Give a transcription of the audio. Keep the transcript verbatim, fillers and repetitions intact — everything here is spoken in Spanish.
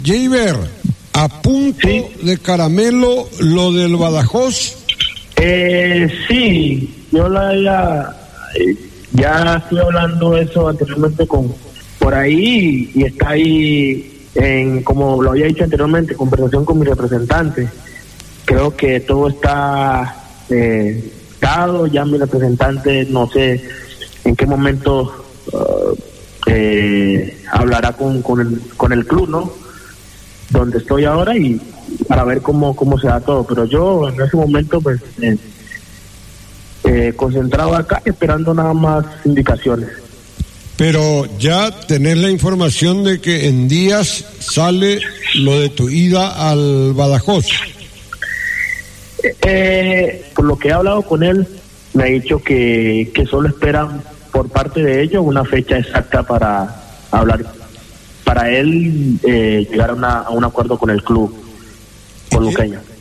Jaber, a punto ¿Sí? de caramelo lo del Badajoz. Eh, sí, yo la ya, ya estoy hablando eso anteriormente con por ahí y está ahí, en, como lo había dicho anteriormente, conversación con mi representante. Creo que todo está eh, dado, ya mi representante no sé en qué momento uh, eh, hablará con, con, el, con el club, ¿no? Donde estoy ahora y para ver cómo cómo se da todo, pero yo en ese momento pues eh, eh, concentrado acá esperando nada más indicaciones. Pero ya tenés la información de que en días sale lo de tu ida al Badajoz. Eh, por lo que he hablado con él, me ha dicho que, que solo esperan por parte de ellos una fecha exacta para hablar, para él eh, llegar a, una, a un acuerdo con el club, con Luqueño.